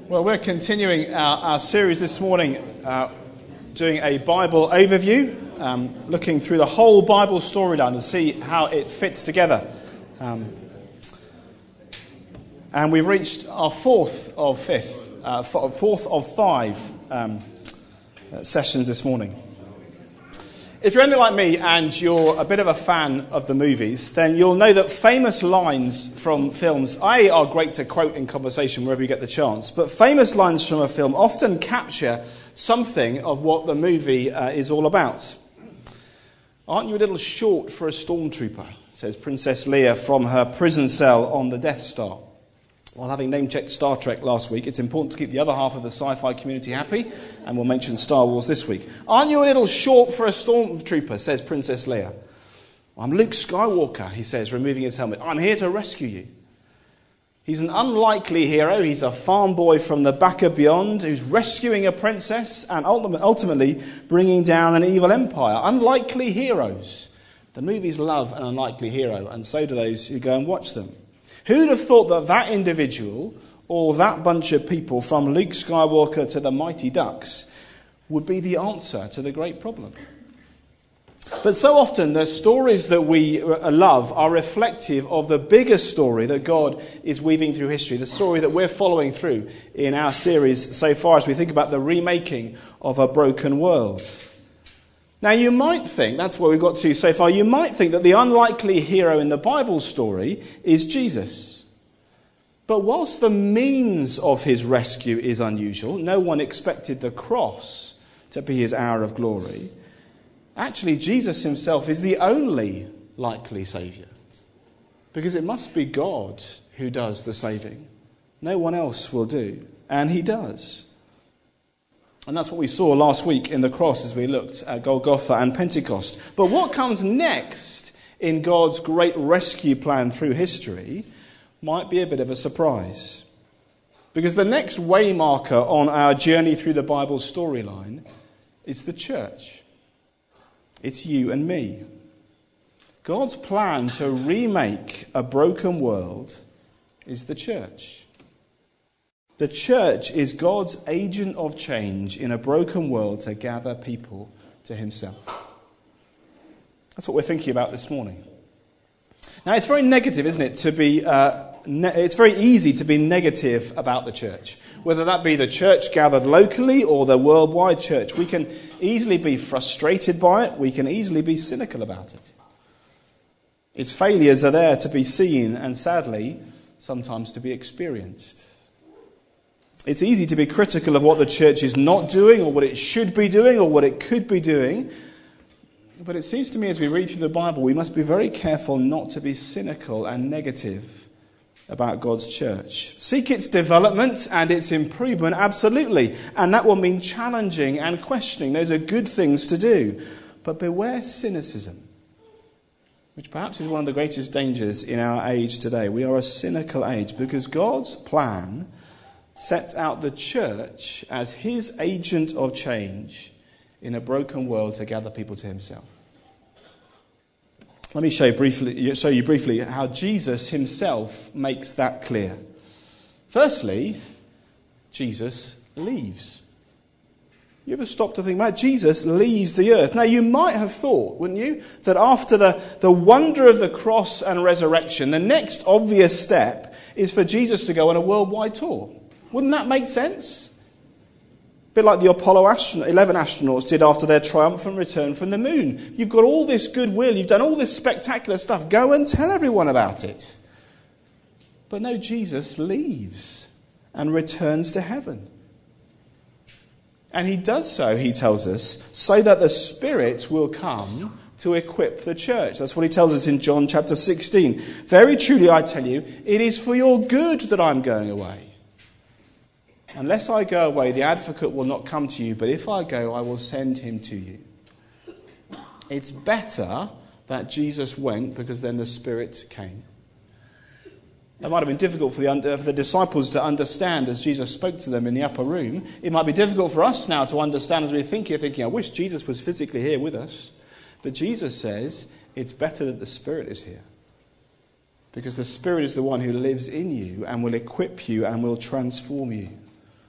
Well, we're continuing our series this morning, doing a Bible overview, looking through the whole Bible storyline to see how it fits together. And we've reached our fourth of five sessions this morning. If you're anything like me and you're a bit of a fan of the movies, then you'll know that famous lines from films, are great to quote in conversation wherever you get the chance, but famous lines from a film often capture something of what the movie is all about. "Aren't you a little short for a stormtrooper?" says Princess Leia from her prison cell on the Death Star. While having name-checked Star Trek last week, it's important to keep the other half of the sci-fi community happy, and we'll mention Star Wars this week. "Aren't you a little short for a stormtrooper?" says Princess Leia. "I'm Luke Skywalker," he says, removing his helmet. "I'm here to rescue you." He's an unlikely hero. He's a farm boy from the back of beyond who's rescuing a princess and ultimately bringing down an evil empire. Unlikely heroes. The movies love an unlikely hero, and so do those who go and watch them. Who'd have thought that that individual, or that bunch of people, from Luke Skywalker to the Mighty Ducks, would be the answer to the great problem? But so often the stories that we love are reflective of the bigger story that God is weaving through history, the story that we're following through in our series so far as we think about the remaking of a broken world. Now you might think, that's where we've got to so far, you might think that the unlikely hero in the Bible story is Jesus. But whilst the means of his rescue is unusual, no one expected the cross to be his hour of glory, actually Jesus himself is the only likely saviour. Because it must be God who does the saving. No one else will do. And he does. And that's what we saw last week in the cross as we looked at Golgotha and Pentecost. But what comes next in God's great rescue plan through history might be a bit of a surprise. Because the next waymarker on our journey through the Bible storyline is the church. It's you and me. God's plan to remake a broken world is the church. The church is God's agent of change in a broken world to gather people to himself. That's what we're thinking about this morning. Now, it's very negative, isn't it, it's very easy to be negative about the church. Whether that be the church gathered locally or the worldwide church, we can easily be frustrated by it. We can easily be cynical about it. Its failures are there to be seen and, sadly, sometimes to be experienced. It's easy to be critical of what the church is not doing or what it should be doing or what it could be doing. But it seems to me as we read through the Bible, we must be very careful not to be cynical and negative about God's church. Seek its development and its improvement, absolutely. And that will mean challenging and questioning. Those are good things to do. But beware cynicism, which perhaps is one of the greatest dangers in our age today. We are a cynical age because God's plan sets out the church as his agent of change in a broken world to gather people to himself. Let me show you briefly how Jesus himself makes that clear. Firstly, Jesus leaves. You ever stop to think about it? Jesus leaves the earth. Now, you might have thought, wouldn't you, that after the wonder of the cross and resurrection, the next obvious step is for Jesus to go on a worldwide tour. Wouldn't that make sense? A bit like the Apollo 11 astronauts did after their triumphant return from the moon. You've got all this goodwill, you've done all this spectacular stuff. Go and tell everyone about it. But no, Jesus leaves and returns to heaven. And he does so, he tells us, so that the Spirit will come to equip the church. That's what he tells us in John chapter 16. "Very truly I tell you, it is for your good that I'm going away. Unless I go away, the advocate will not come to you, but if I go, I will send him to you." It's better that Jesus went because then the Spirit came. It might have been difficult for the disciples to understand as Jesus spoke to them in the upper room. It might be difficult for us now to understand as we're thinking, I wish Jesus was physically here with us. But Jesus says it's better that the Spirit is here. Because the Spirit is the one who lives in you and will equip you and will transform you.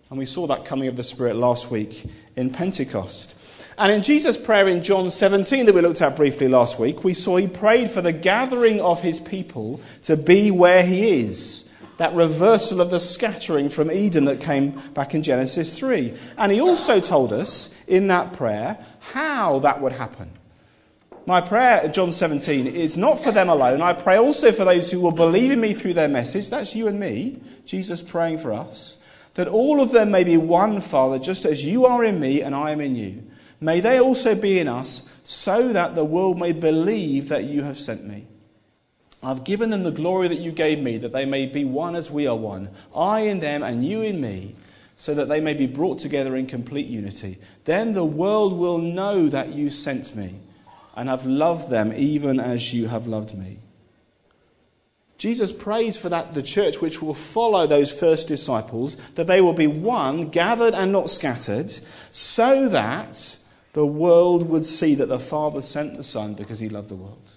And we saw that coming of the Spirit last week in Pentecost. And in Jesus' prayer in John 17 that we looked at briefly last week, we saw he prayed for the gathering of his people to be where he is. That reversal of the scattering from Eden that came back in Genesis 3. And he also told us in that prayer how that would happen. My prayer at John 17 is not for them alone. I pray also for those who will believe in me through their message. That's you and me, Jesus praying for us. That all of them may be one, Father, just as you are in me and I am in you. May they also be in us, so that the world may believe that you have sent me. I've given them the glory that you gave me, that they may be one as we are one, I in them and you in me, so that they may be brought together in complete unity. Then the world will know that you sent me, and have loved them even as you have loved me. Jesus prays for that the church which will follow those first disciples, that they will be one, gathered and not scattered, so that the world would see that the Father sent the Son because he loved the world.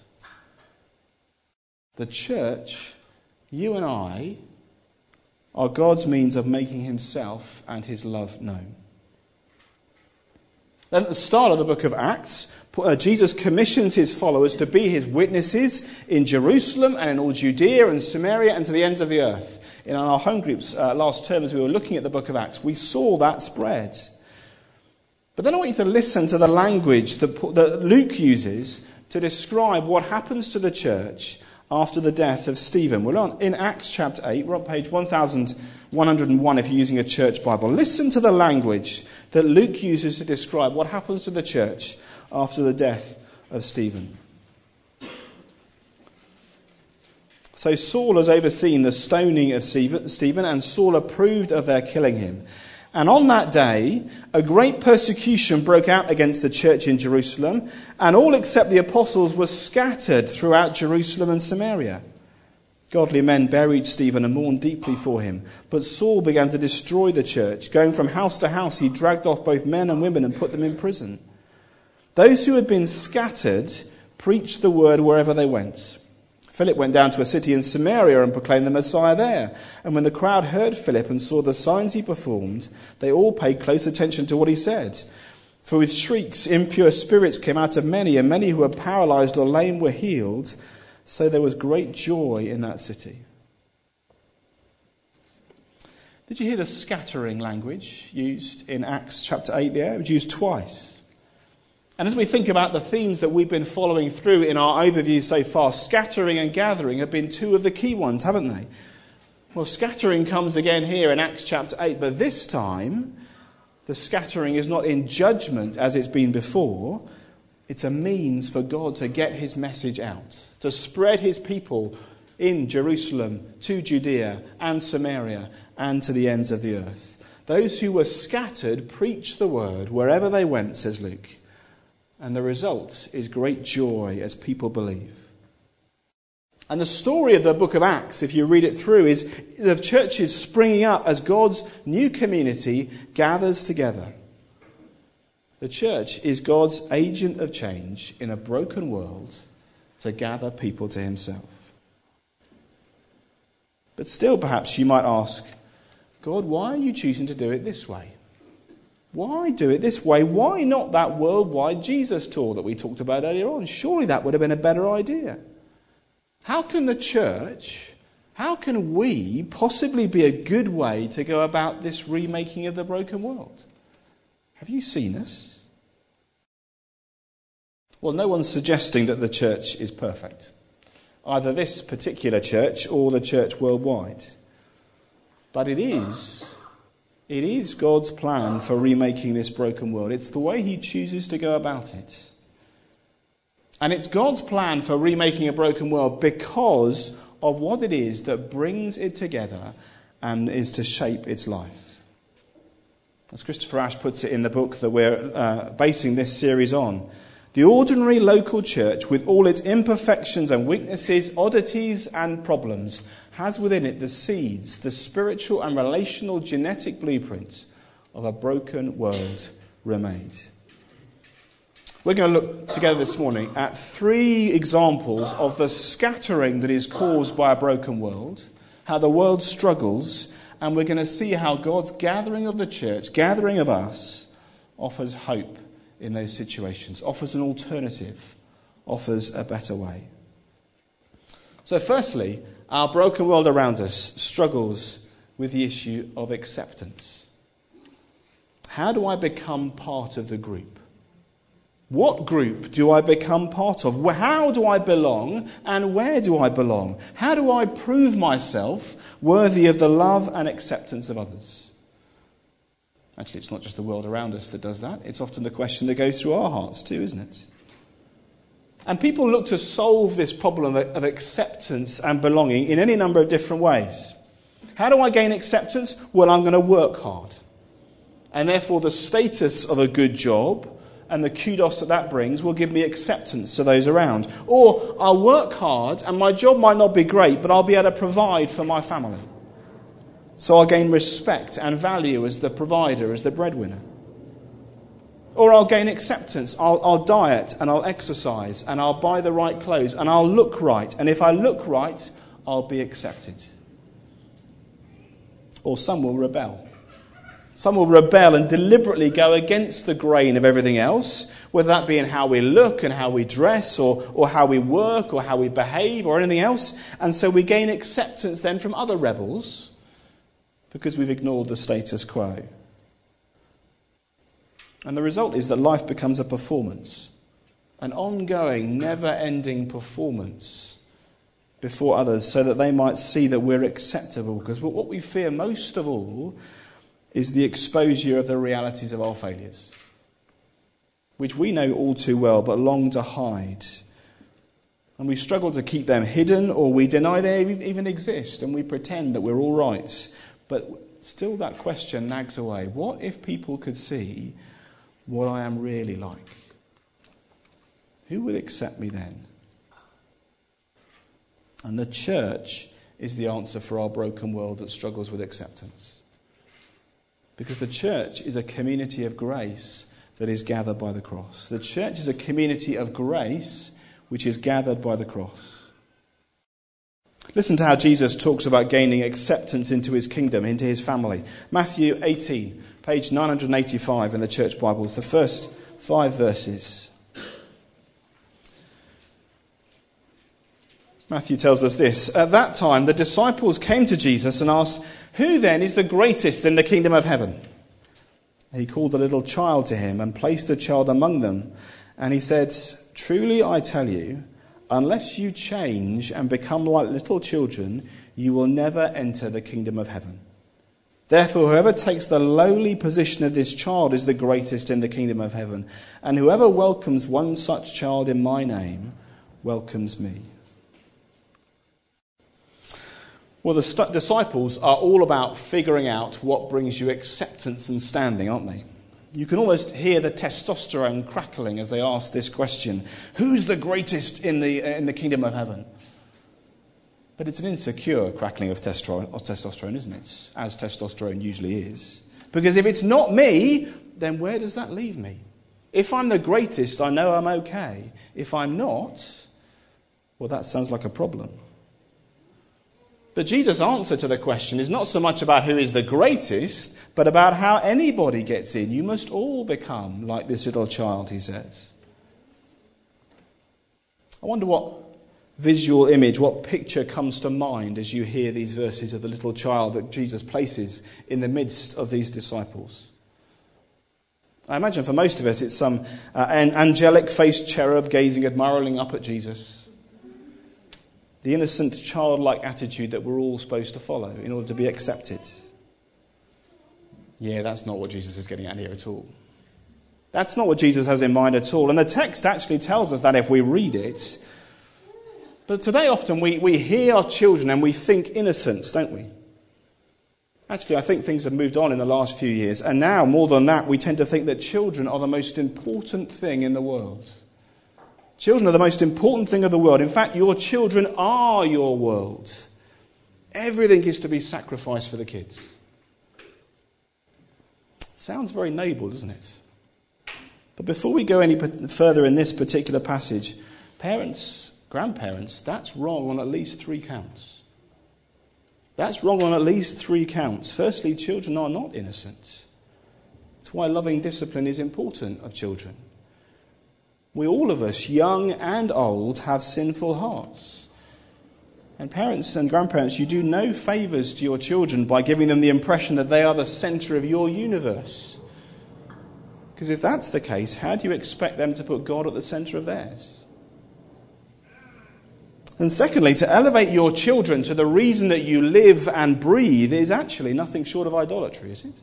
The church, you and I, are God's means of making himself and his love known. Then at the start of the book of Acts, Jesus commissions his followers to be his witnesses in Jerusalem and in all Judea and Samaria and to the ends of the earth. In our home groups last term, as we were looking at the book of Acts, we saw that spread. But then I want you to listen to the language that Luke uses to describe what happens to the church after the death of Stephen. We're in Acts chapter 8. We're on page 1101 if you're using a church Bible. Listen to the language that Luke uses to describe what happens to the church after the death of Stephen. So Saul has overseen the stoning of Stephen, and Saul approved of their killing him. And on that day, a great persecution broke out against the church in Jerusalem, and all except the apostles were scattered throughout Jerusalem and Samaria. Godly men buried Stephen and mourned deeply for him. But Saul began to destroy the church. Going from house to house, he dragged off both men and women and put them in prison. Those who had been scattered preached the word wherever they went. Philip went down to a city in Samaria and proclaimed the Messiah there. And when the crowd heard Philip and saw the signs he performed, they all paid close attention to what he said. For with shrieks, impure spirits came out of many, and many who were paralyzed or lame were healed. So there was great joy in that city. Did you hear the scattering language used in Acts chapter 8 there? It was used twice. And as we think about the themes that we've been following through in our overview so far, scattering and gathering have been two of the key ones, haven't they? Well, scattering comes again here in Acts chapter 8, but this time the scattering is not in judgment as it's been before. It's a means for God to get his message out, to spread his people in Jerusalem, to Judea and Samaria and to the ends of the earth. Those who were scattered preached the word wherever they went, says Luke. And the result is great joy as people believe. And the story of the book of Acts, if you read it through, is of churches springing up as God's new community gathers together. The church is God's agent of change in a broken world to gather people to himself. But still, perhaps you might ask, God, why are you choosing to do it this way? Why do it this way? Why not that worldwide Jesus tour that we talked about earlier on? Surely that would have been a better idea. How can the church, how can we possibly be a good way to go about this remaking of the broken world? Have you seen us? Well, no one's suggesting that the church is perfect. Either this particular church or the church worldwide. But it is God's plan for remaking this broken world. It's the way he chooses to go about it. And it's God's plan for remaking a broken world because of what it is that brings it together and is to shape its life. As Christopher Ash puts it in the book that we're basing this series on, the ordinary local church, with all its imperfections and weaknesses, oddities and problems, has within it the seeds, the spiritual and relational genetic blueprint of a broken world remade. We're going to look together this morning at 3 examples of the scattering that is caused by a broken world, how the world struggles, and we're going to see how God's gathering of the church, gathering of us, offers hope in those situations, offers an alternative, offers a better way. So firstly, our broken world around us struggles with the issue of acceptance. How do I become part of the group? What group do I become part of? How do I belong and where do I belong? How do I prove myself worthy of the love and acceptance of others? Actually, it's not just the world around us that does that. It's often the question that goes through our hearts too, isn't it? And people look to solve this problem of acceptance and belonging in any number of different ways. How do I gain acceptance? Well, I'm going to work hard. And therefore the status of a good job and the kudos that brings will give me acceptance to those around. Or I'll work hard and my job might not be great, but I'll be able to provide for my family. So I'll gain respect and value as the provider, as the breadwinner. Or I'll gain acceptance. I'll diet and I'll exercise and I'll buy the right clothes and I'll look right. And if I look right, I'll be accepted. Or some will rebel. Some will rebel and deliberately go against the grain of everything else, whether that be in how we look and how we dress or how we work or how we behave or anything else. And so we gain acceptance then from other rebels because we've ignored the status quo. And the result is that life becomes a performance, an ongoing, never-ending performance before others so that they might see that we're acceptable. Because what we fear most of all is the exposure of the realities of our failures, which we know all too well but long to hide. And we struggle to keep them hidden, or we deny they even exist and we pretend that we're all right. But still that question nags away. What if people could see what I am really like? Who would accept me then? And the church is the answer for our broken world that struggles with acceptance. Because the church is a community of grace that is gathered by the cross. The church is a community of grace which is gathered by the cross. Listen to how Jesus talks about gaining acceptance into his kingdom, into his family. Matthew 18, page 985 in the church Bibles, the first 5 verses. Matthew tells us this. At that time, the disciples came to Jesus and asked, "Who then is the greatest in the kingdom of heaven?" He called a little child to him and placed the child among them. And he said, "Truly I tell you, unless you change and become like little children, you will never enter the kingdom of heaven. Therefore, whoever takes the lowly position of this child is the greatest in the kingdom of heaven. And whoever welcomes one such child in my name welcomes me." Well, the disciples are all about figuring out what brings you acceptance and standing, aren't they? You can almost hear the testosterone crackling as they ask this question. Who's the greatest in the kingdom of heaven? But it's an insecure crackling of testosterone, isn't it? As testosterone usually is. Because if it's not me, then where does that leave me? If I'm the greatest, I know I'm okay. If I'm not, well, that sounds like a problem. But Jesus' answer to the question is not so much about who is the greatest, but about how anybody gets in. You must all become like this little child, he says. I wonder what visual image, what picture comes to mind as you hear these verses of the little child that Jesus places in the midst of these disciples. I imagine for most of us it's some an angelic-faced cherub gazing admiringly up at Jesus. The innocent, childlike attitude that we're all supposed to follow in order to be accepted. Yeah, that's not what Jesus is getting at here at all. That's not what Jesus has in mind at all. And the text actually tells us that if we read it. But today often we hear our children and we think innocence, don't we? Actually, I think things have moved on in the last few years. And now, more than that, we tend to think that children are the most important thing in the world. Children are the most important thing of the world. In fact, your children are your world. Everything is to be sacrificed for the kids. Sounds very noble, doesn't it? But before we go any further in this particular passage, parents, grandparents, that's wrong on at least 3 counts. That's wrong on at least 3 counts. Firstly, children are not innocent. That's why loving discipline is important of children. We, all of us, young and old, have sinful hearts. And parents and grandparents, you do no favours to your children by giving them the impression that they are the centre of your universe. Because if that's the case, how do you expect them to put God at the centre of theirs? And secondly, to elevate your children to the reason that you live and breathe is actually nothing short of idolatry, is it?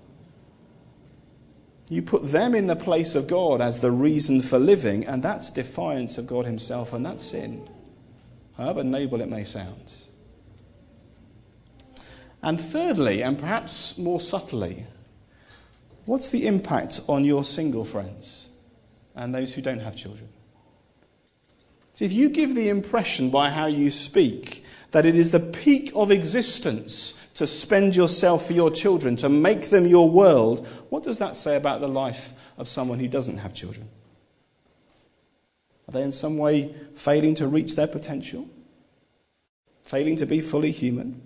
You put them in the place of God as the reason for living, and that's defiance of God himself, and that's sin, however noble it may sound. And thirdly, and perhaps more subtly, what's the impact on your single friends and those who don't have children? See, if you give the impression by how you speak that it is the peak of existence to spend yourself for your children, to make them your world, what does that say about the life of someone who doesn't have children? Are they in some way failing to reach their potential? Failing to be fully human?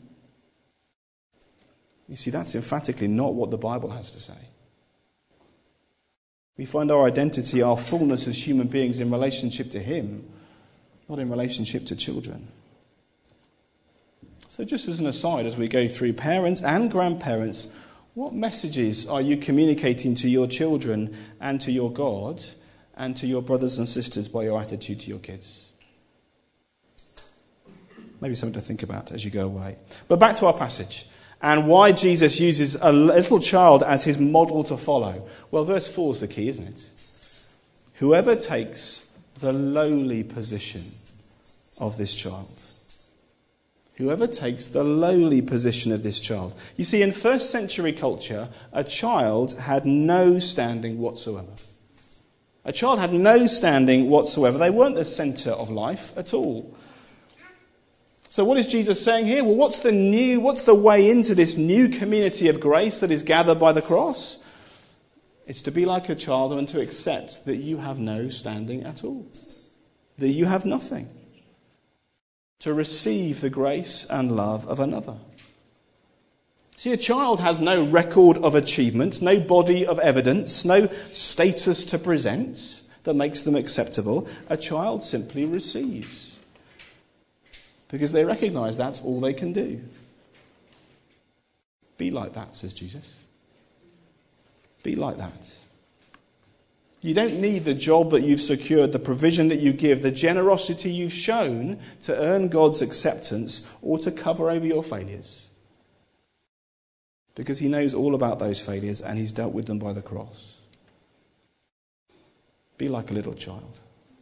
You see, that's emphatically not what the Bible has to say. We find our identity, our fullness as human beings in relationship to him, not in relationship to children. So just as an aside, as we go through, parents and grandparents, what messages are you communicating to your children and to your God and to your brothers and sisters by your attitude to your kids? Maybe something to think about as you go away. But back to our passage and why Jesus uses a little child as his model to follow. Well, verse 4 is the key, isn't it? Whoever takes the lowly position of this child. Whoever takes the lowly position of this child. You see, in first century culture, a child had no standing whatsoever. A child had no standing whatsoever. They weren't the centre of life at all. So what is Jesus saying here? Well, what's the way into this new community of grace that is gathered by the cross? It's to be like a child and to accept that you have no standing at all. That you have nothing. To receive the grace and love of another. See, a child has no record of achievement, no body of evidence, no status to present that makes them acceptable. A child simply receives. Because they recognise that's all they can do. Be like that, says Jesus. Be like that. You don't need the job that you've secured, the provision that you give, the generosity you've shown to earn God's acceptance or to cover over your failures. Because he knows all about those failures and he's dealt with them by the cross. Be like a little child.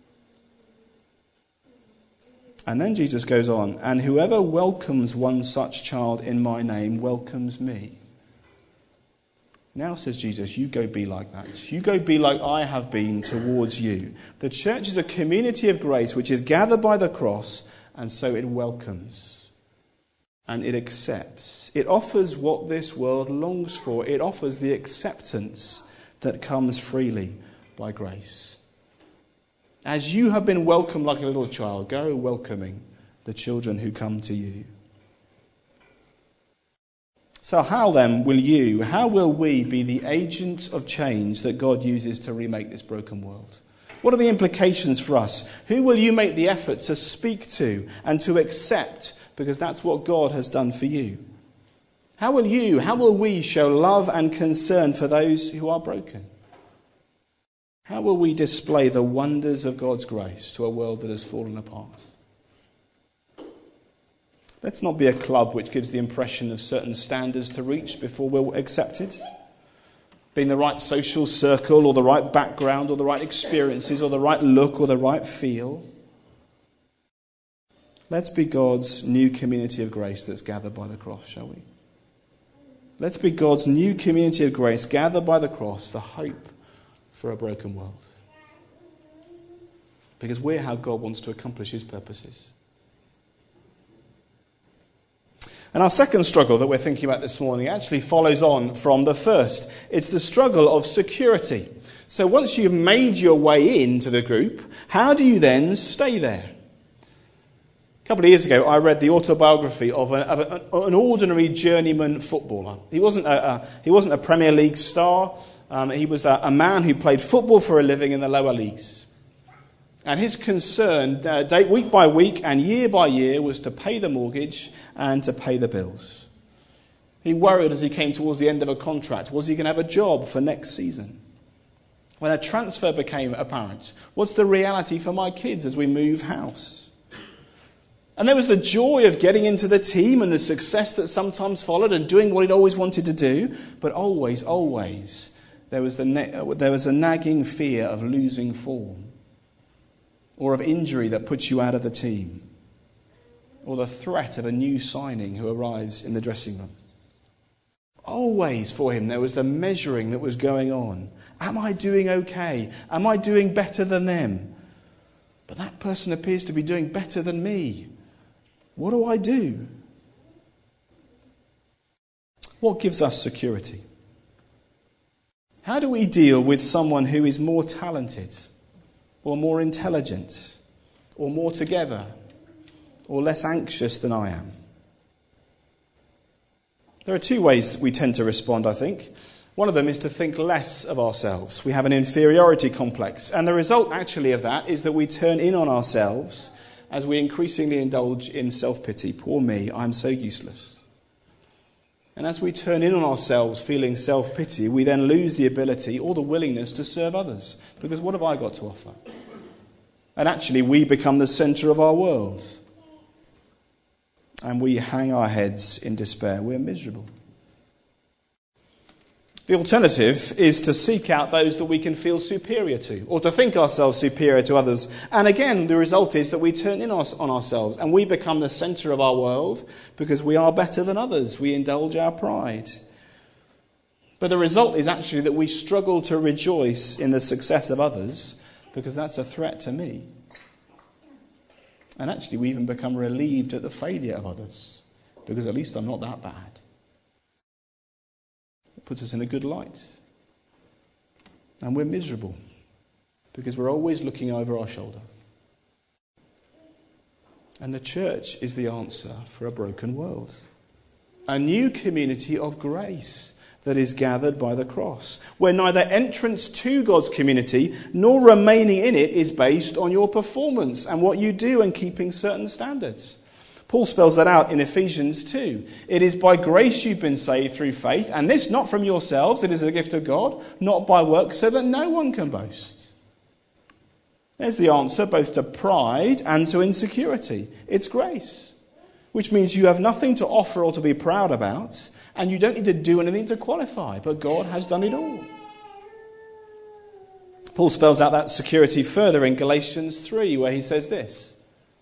And then Jesus goes on, and whoever welcomes one such child in my name welcomes me. Now, says Jesus, you go be like that. You go be like I have been towards you. The church is a community of grace which is gathered by the cross, and so it welcomes and it accepts. It offers what this world longs for. It offers the acceptance that comes freely by grace. As you have been welcomed like a little child, go welcoming the children who come to you. So how then how will we be the agents of change that God uses to remake this broken world? What are the implications for us? Who will you make the effort to speak to and to accept? Because that's what God has done for you. How will we show love and concern for those who are broken? How will we display the wonders of God's grace to a world that has fallen apart? Let's not be a club which gives the impression of certain standards to reach before we're accepted. Being the right social circle or the right background or the right experiences or the right look or the right feel. Let's be God's new community of grace that's gathered by the cross, shall we? Let's be God's new community of grace gathered by the cross, the hope for a broken world. Because we're how God wants to accomplish his purposes. And our second struggle that we're thinking about this morning actually follows on from the first. It's the struggle of security. So once you've made your way into the group, how do you then stay there? couple of years ago, I read the autobiography of an ordinary journeyman footballer. He wasn't a Premier League star. He was a man who played football for a living in the lower leagues. And his concern, week by week and year by year, was to pay the mortgage and to pay the bills. He worried as he came towards the end of a contract. Was he going to have a job for next season? When a transfer became apparent, what's the reality for my kids as we move house? And there was the joy of getting into the team and the success that sometimes followed and doing what he'd always wanted to do. But always, there was a nagging fear of losing form, or of injury that puts you out of the team, or the threat of a new signing who arrives in the dressing room. Always for him there was the measuring that was going on. Am I doing okay? Am I doing better than them? But that person appears to be doing better than me. What do I do? What gives us security? How do we deal with someone who is more talented, or more intelligent, or more together, or less anxious than I am? There are two ways we tend to respond, I think. One of them is to think less of ourselves. We have an inferiority complex. And the result, actually, of that is that we turn in on ourselves as we increasingly indulge in self-pity. Poor me, I'm so useless. And as we turn in on ourselves feeling self-pity, we then lose the ability or the willingness to serve others. Because what have I got to offer? And actually, we become the centre of our world. And we hang our heads in despair. We're miserable. The alternative is to seek out those that we can feel superior to, or to think ourselves superior to others. And again, the result is that we turn in on ourselves and we become the centre of our world because we are better than others. We indulge our pride. But the result is actually that we struggle to rejoice in the success of others because that's a threat to me. And actually, we even become relieved at the failure of others because at least I'm not that bad. It puts us in a good light. And we're miserable because we're always looking over our shoulder. And the church is the answer for a broken world. A new community of grace that is gathered by the cross, where neither entrance to God's community nor remaining in it is based on your performance and what you do and keeping certain standards. Paul spells that out in Ephesians 2. It is by grace you've been saved through faith, and this not from yourselves, it is a gift of God, not by works, so that no one can boast. There's the answer both to pride and to insecurity. It's grace, which means you have nothing to offer or to be proud about, and you don't need to do anything to qualify, but God has done it all. Paul spells out that security further in Galatians 3, where he says this.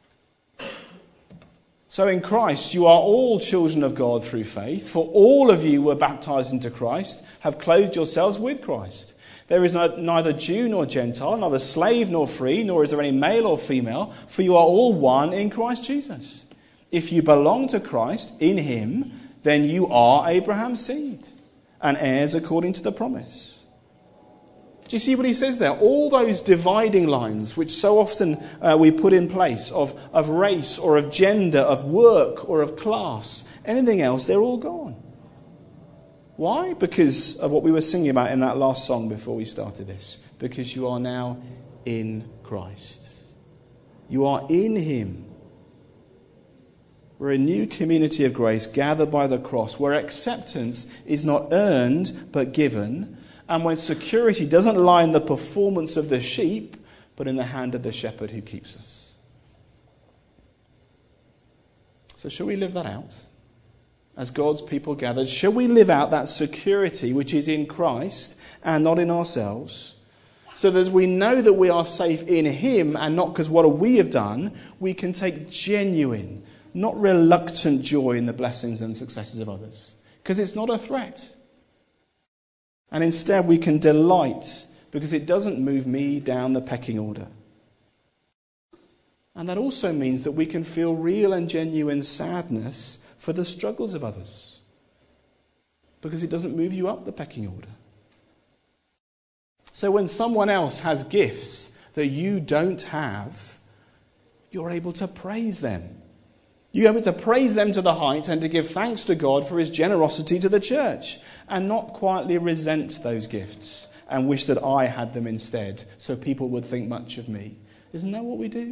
So in Christ you are all children of God through faith, for all of you were baptized into Christ, have clothed yourselves with Christ. There is neither Jew nor Gentile, neither slave nor free, nor is there any male or female, for you are all one in Christ Jesus. If you belong to Christ, in him, then you are Abraham's seed and heirs according to the promise. Do you see what he says there? All those dividing lines which so often we put in place of race or of gender, of work or of class, anything else, they're all gone. Why? Because of what we were singing about in that last song before we started this. Because you are now in Christ. You are in him. We're a new community of grace gathered by the cross, where acceptance is not earned but given, and when security doesn't lie in the performance of the sheep, but in the hand of the shepherd who keeps us. So shall we live that out? As God's people gathered, shall we live out that security which is in Christ and not in ourselves? So that as we know that we are safe in him and not because what we have done, we can take genuine, not reluctant joy in the blessings and successes of others. Because it's not a threat. And instead we can delight because it doesn't move me down the pecking order. And that also means that we can feel real and genuine sadness for the struggles of others. Because it doesn't move you up the pecking order. So when someone else has gifts that you don't have, you're able to praise them You are to praise them to the height and to give thanks to God for his generosity to the church, and not quietly resent those gifts and wish that I had them instead, so people would think much of me. Isn't that what we do?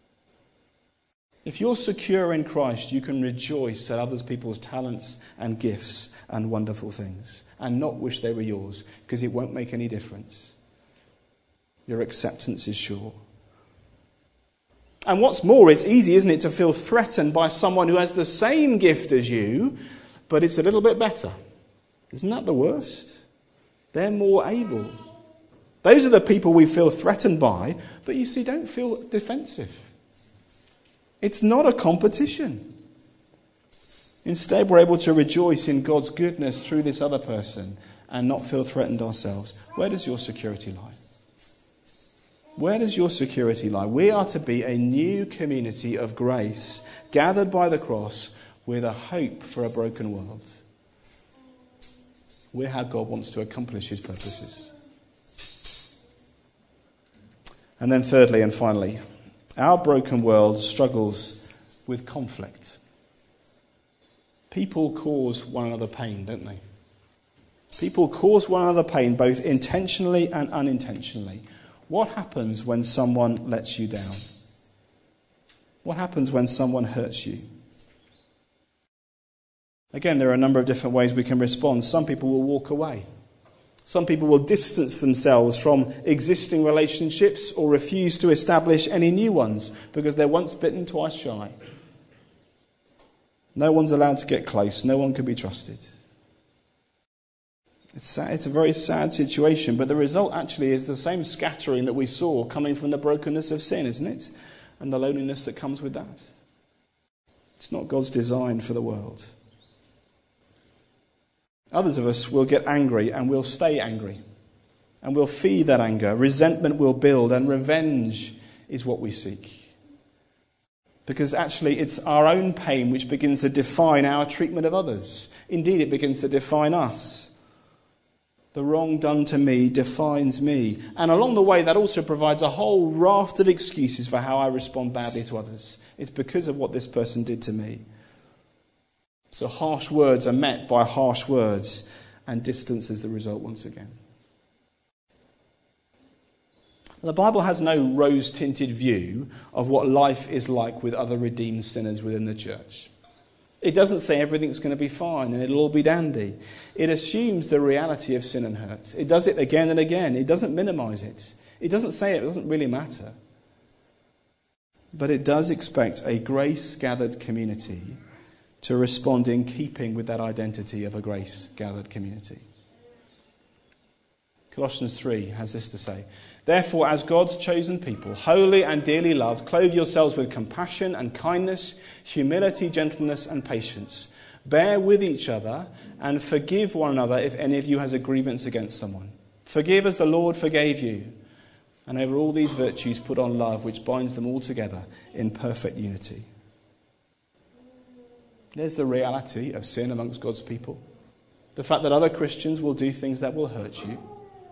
If you're secure in Christ, you can rejoice at other people's talents and gifts and wonderful things, and not wish they were yours, because it won't make any difference. Your acceptance is sure. And what's more, it's easy, isn't it, to feel threatened by someone who has the same gift as you, but it's a little bit better. Isn't that the worst? They're more able. Those are the people we feel threatened by, but you see, don't feel defensive. It's not a competition. Instead, we're able to rejoice in God's goodness through this other person and not feel threatened ourselves. Where does your security lie? Where does your security lie? We are to be a new community of grace, gathered by the cross with a hope for a broken world. We're how God wants to accomplish his purposes. And then thirdly and finally, our broken world struggles with conflict. People cause one another pain, don't they? People cause one another pain, both intentionally and unintentionally. What happens when someone lets you down? What happens when someone hurts you? Again, there are a number of different ways we can respond. Some people will walk away. Some people will distance themselves from existing relationships or refuse to establish any new ones because they're once bitten, twice shy. No one's allowed to get close. No one can be trusted. It's sad. It's a very sad situation, but the result actually is the same scattering that we saw coming from the brokenness of sin, isn't it? And the loneliness that comes with that. It's not God's design for the world. Others of us will get angry and will stay angry. And we'll feed that anger. Resentment will build, and revenge is what we seek. Because actually it's our own pain which begins to define our treatment of others. Indeed, it begins to define us. The wrong done to me defines me. And along the way, that also provides a whole raft of excuses for how I respond badly to others. It's because of what this person did to me. So harsh words are met by harsh words, and distance is the result once again. The Bible has no rose-tinted view of what life is like with other redeemed sinners within the church. It doesn't say everything's going to be fine and it'll all be dandy. It assumes the reality of sin and hurt. It does it again and again. It doesn't minimize it. It doesn't say it doesn't really matter. But it does expect a grace-gathered community to respond in keeping with that identity of a grace-gathered community. Colossians 3 has this to say: "Therefore, as God's chosen people, holy and dearly loved, clothe yourselves with compassion and kindness, humility, gentleness and patience. Bear with each other and forgive one another if any of you has a grievance against someone. Forgive as the Lord forgave you. And over all these virtues put on love, which binds them all together in perfect unity." There's the reality of sin amongst God's people. The fact that other Christians will do things that will hurt you.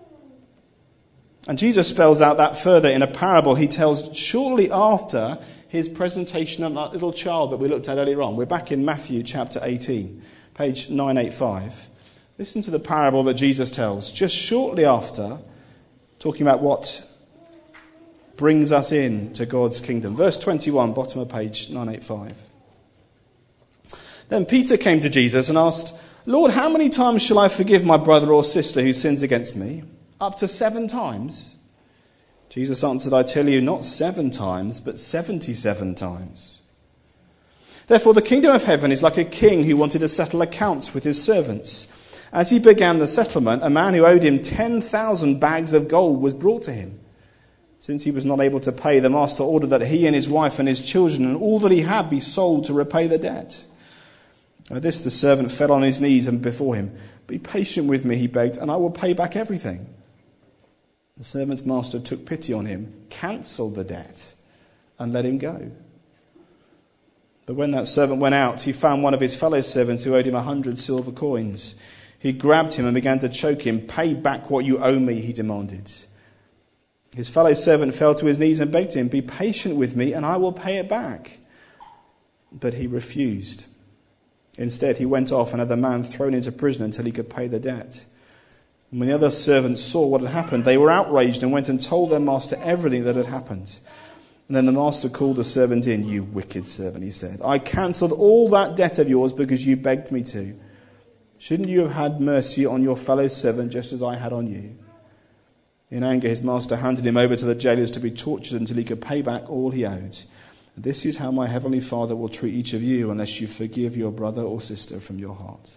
And Jesus spells out that further in a parable he tells shortly after his presentation of that little child that we looked at earlier on. We're back in Matthew chapter 18, page 985. Listen to the parable that Jesus tells just shortly after, talking about what brings us in to God's kingdom. Verse 21, bottom of page 985. Then Peter came to Jesus and asked, "Lord, how many times shall I forgive my brother or sister who sins against me? Up to 7 times?" Jesus answered, "I tell you, not 7 times, but 77 times. Therefore the kingdom of heaven is like a king who wanted to settle accounts with his servants. As he began the settlement, a man who owed him 10,000 bags of gold was brought to him. Since he was not able to pay, the master ordered that he and his wife and his children and all that he had be sold to repay the debt. At this the servant fell on his knees and before him. 'Be patient with me,' he begged, 'and I will pay back everything.' The servant's master took pity on him, cancelled the debt, and let him go. But when that servant went out, he found one of his fellow servants who owed him 100 silver coins. He grabbed him and began to choke him. 'Pay back what you owe me,' he demanded. His fellow servant fell to his knees and begged him, 'Be patient with me, and I will pay it back.' But he refused. Instead, he went off and had the man thrown into prison until he could pay the debt. And when the other servants saw what had happened, they were outraged and went and told their master everything that had happened. And then the master called the servant in. "You wicked servant," he said, "I cancelled all that debt of yours because you begged me to. Shouldn't you have had mercy on your fellow servant just as I had on you?" In anger, his master handed him over to the jailers to be tortured until he could pay back all he owed. This is how my heavenly Father will treat each of you unless you forgive your brother or sister from your heart.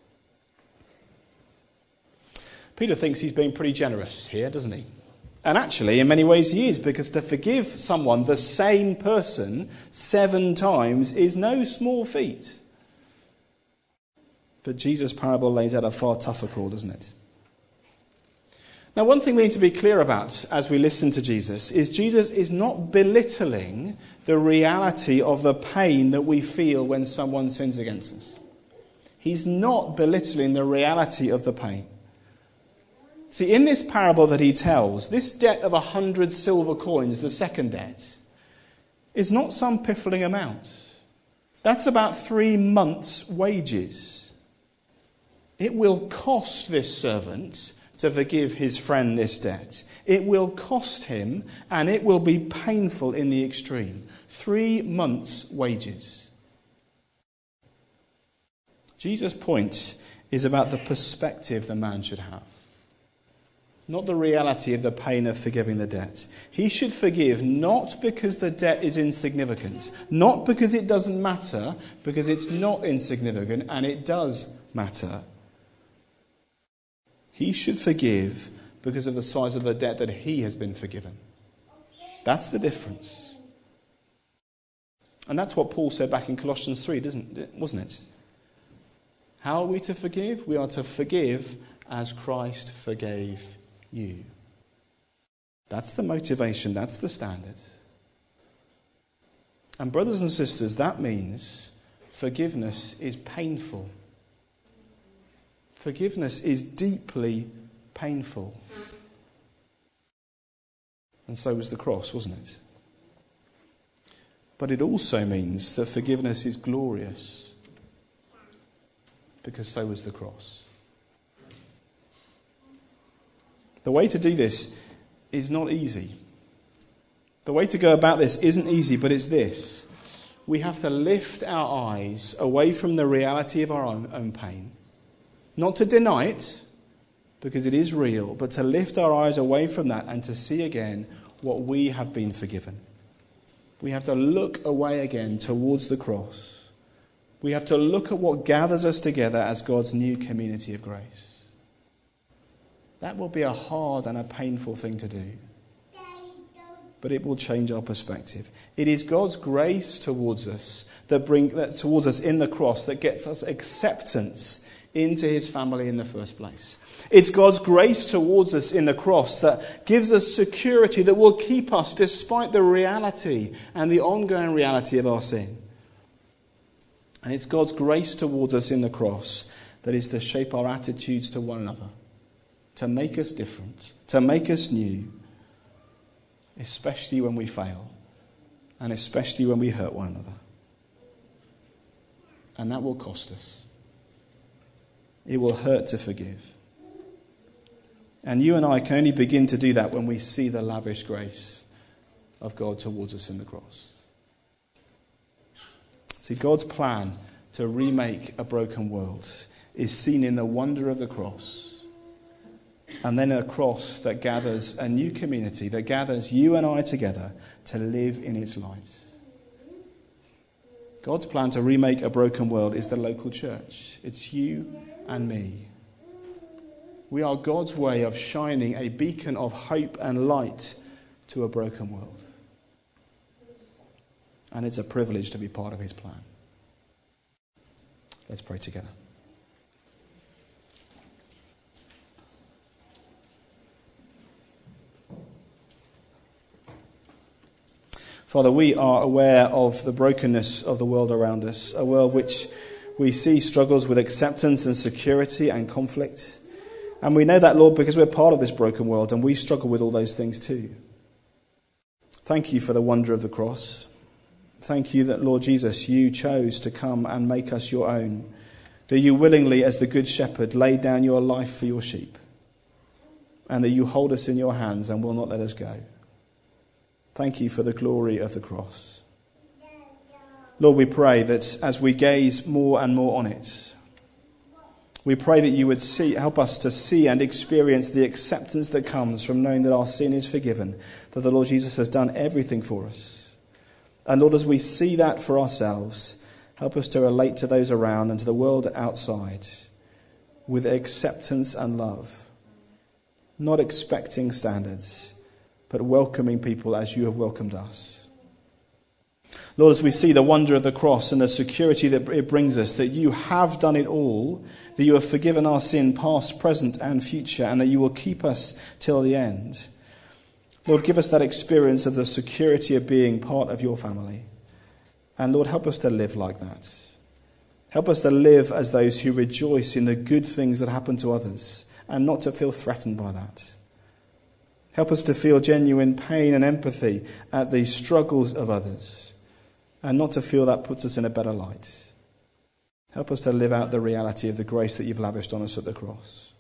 Peter thinks he's being pretty generous here, doesn't he? And actually, in many ways he is, because to forgive someone, the same person, 7 times is no small feat. But Jesus' parable lays out a far tougher call, doesn't it? Now, one thing we need to be clear about as we listen to Jesus is not belittling the reality of the pain that we feel when someone sins against us. He's not belittling the reality of the pain. See, in this parable that he tells, this debt of 100 silver coins, the second debt, is not some piffling amount. That's about 3 months' wages. It will cost this servant to forgive his friend this debt. It will cost him, and it will be painful in the extreme. 3 months' wages. Jesus' point is about the perspective the man should have, not the reality of the pain of forgiving the debt. He should forgive not because the debt is insignificant, not because it doesn't matter, because it's not insignificant and it does matter. He should forgive because of the size of the debt that he has been forgiven. That's the difference. And that's what Paul said back in Colossians 3, wasn't it? How are we to forgive? We are to forgive as Christ forgave you. That's the motivation, that's the standard. And brothers and sisters, that means forgiveness is painful. Forgiveness is deeply painful. And so was the cross, wasn't it? But it also means that forgiveness is glorious, because so was the cross. The way to do this is not easy. The way to go about this isn't easy, but it's this. We have to lift our eyes away from the reality of our own pain. Not to deny it, because it is real, but to lift our eyes away from that and to see again what we have been forgiven. We have to look away again towards the cross. We have to look at what gathers us together as God's new community of grace. That will be a hard and a painful thing to do, but it will change our perspective. It is God's grace towards us towards us in the cross that gets us acceptance into his family in the first place. It's God's grace towards us in the cross that gives us security that will keep us despite the reality and the ongoing reality of our sin. And it's God's grace towards us in the cross that is to shape our attitudes to one another, to make us different, to make us new, especially when we fail and especially when we hurt one another. And that will cost us. It will hurt to forgive. And you and I can only begin to do that when we see the lavish grace of God towards us in the cross. See, God's plan to remake a broken world is seen in the wonder of the cross, and then a cross that gathers a new community, that gathers you and I together to live in its light. God's plan to remake a broken world is the local church. It's you and me. We are God's way of shining a beacon of hope and light to a broken world. And it's a privilege to be part of his plan. Let's pray together. Father, we are aware of the brokenness of the world around us, a world which we see struggles with acceptance and security and conflict. And we know that, Lord, because we're part of this broken world and we struggle with all those things too. Thank you for the wonder of the cross. Thank you that, Lord Jesus, you chose to come and make us your own, that you willingly, as the Good Shepherd, laid down your life for your sheep, and that you hold us in your hands and will not let us go. Thank you for the glory of the cross. Lord, we pray that as we gaze more and more on it, we pray that you would help us to see and experience the acceptance that comes from knowing that our sin is forgiven, that the Lord Jesus has done everything for us. And Lord, as we see that for ourselves, help us to relate to those around and to the world outside with acceptance and love, not expecting standards, but welcoming people as you have welcomed us. Lord, as we see the wonder of the cross and the security that it brings us, that you have done it all, that you have forgiven our sin past, present and future, and that you will keep us till the end. Lord, give us that experience of the security of being part of your family. And Lord, help us to live like that. Help us to live as those who rejoice in the good things that happen to others and not to feel threatened by that. Help us to feel genuine pain and empathy at the struggles of others and not to feel that puts us in a better light. Help us to live out the reality of the grace that you've lavished on us at the cross.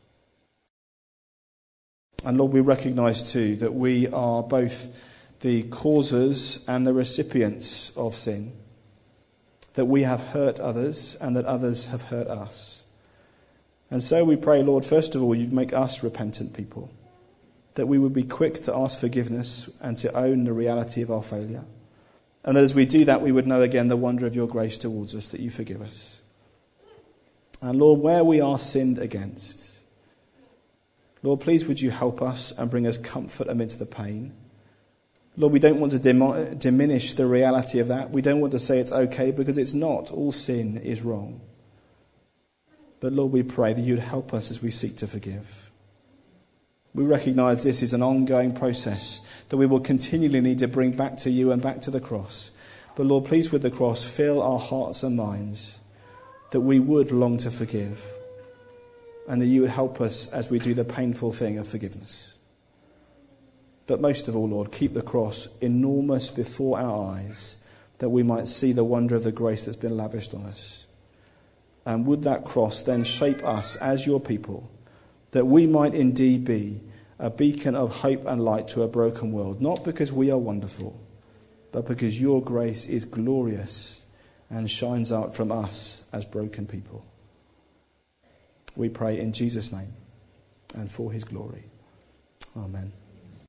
And Lord, we recognise too that we are both the causers and the recipients of sin, that we have hurt others and that others have hurt us. And so we pray, Lord, first of all, you'd make us repentant people, that we would be quick to ask forgiveness and to own the reality of our failure. And that as we do that, we would know again the wonder of your grace towards us, that you forgive us. And Lord, where we are sinned against, Lord, please would you help us and bring us comfort amidst the pain. Lord, we don't want to diminish the reality of that. We don't want to say it's okay, because it's not. All sin is wrong. But Lord, we pray that you'd help us as we seek to forgive. We recognise this is an ongoing process that we will continually need to bring back to you and back to the cross. But Lord, please with the cross, fill our hearts and minds that we would long to forgive, and that you would help us as we do the painful thing of forgiveness. But most of all, Lord, keep the cross enormous before our eyes, that we might see the wonder of the grace that's been lavished on us. And would that cross then shape us as your people, that we might indeed be a beacon of hope and light to a broken world, not because we are wonderful, but because your grace is glorious and shines out from us as broken people. We pray in Jesus' name and for his glory. Amen.